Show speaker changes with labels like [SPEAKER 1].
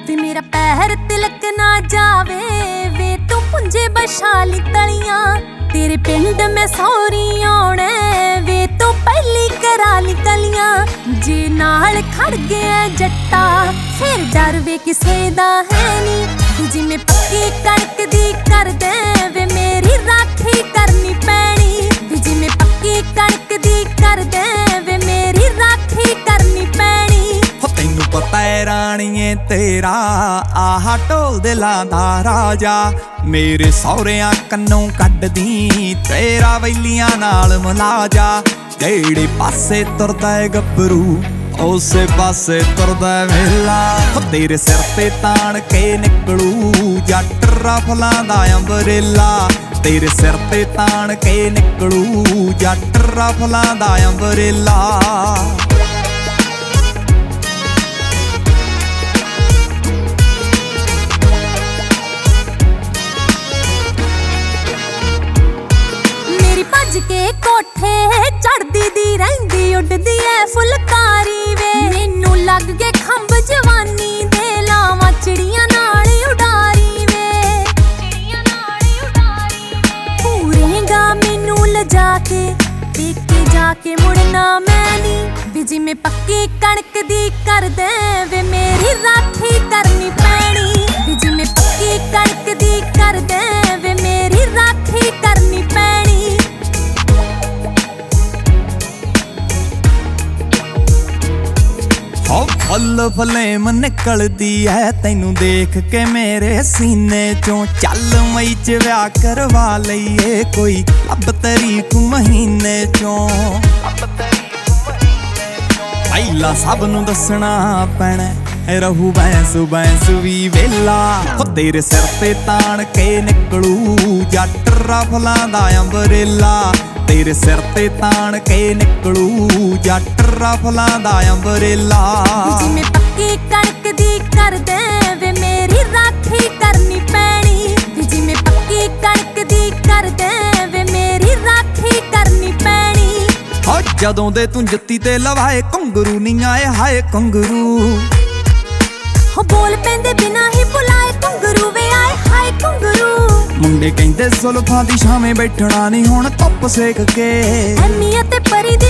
[SPEAKER 1] वे मेरा पैर तिलक ना जावे वे तू पुंजे बशाली तलियां तेरे पिंड में सौरी आउणे वे तू पहली कराली कलियां जे नाल खड़ गया जट्टा फिर डर वे किसे दा है नी जिवें पक्की कणक दी कर दे वे मेरी राखी करनी पैनी जिवें पक्की कणक दी कर दे वे मेरी राखी करनी पैनी
[SPEAKER 2] तैनू पता है राणीए तेरा आह ढोल दिलां दा राजा मेरे सौहरियां कन्नों कड्डदी तेरा वैलियां नाल मलाजा जेड़े पासे तुरदा है गब्बरू उसे पासे तुरदा वेला तेरे सिर ते ताण के निकलू जट रफलां दा अंबरेला तेरे सिर ते ताण के निकलू जट रफलां दा अंबरेला
[SPEAKER 1] के कोठे चढ़दी दी रहिंदी उड़दी ऐ फुलकारी वे मैनू लग गए खंभ जवानी दे लावां चिड़ियां नाल उडारी वे पूरेगा मैनू लजा के पेके जाके मुड़ना मैं नी वे जिवें पक्की कणक दी कर दे वे मेरी राखी करनी पैनी वे जिवें पक्की कणक दी कर दे वे मेरी राखी करनी पैनी
[SPEAKER 2] फुल फलेम निकलदी है तैनू देख के मेरे सीने चों चल मई च व्याह करवा लईए कोई लब तरीक महीने चों पहला सब नू दसना पैना रहू बैंस भी वेला तेरे सिर ते ताण के निकलू जट रफलां दा अंबरेला तेरे सिर ते ताण के निकलू जट रफलां दा अंबरेला
[SPEAKER 1] जिवें पक्की कणक दी कर दे वे मेरी राखी करनी पैनी जिवें पक्की कणक दी कर दे वे मेरी राखी करनी पैनी
[SPEAKER 2] हो जदों दे तू जत्ती ते लवाए घुंगरू नी आए हाय घुंगरू
[SPEAKER 1] हो बोल पैंदे बिना ही बुलाए घुंगरू वे आए हाय घुंगरू
[SPEAKER 2] मुंडे कहंदे जुल्फां दी छावें बैठना नहीं हुण धुप सेक के
[SPEAKER 1] अहमियत परी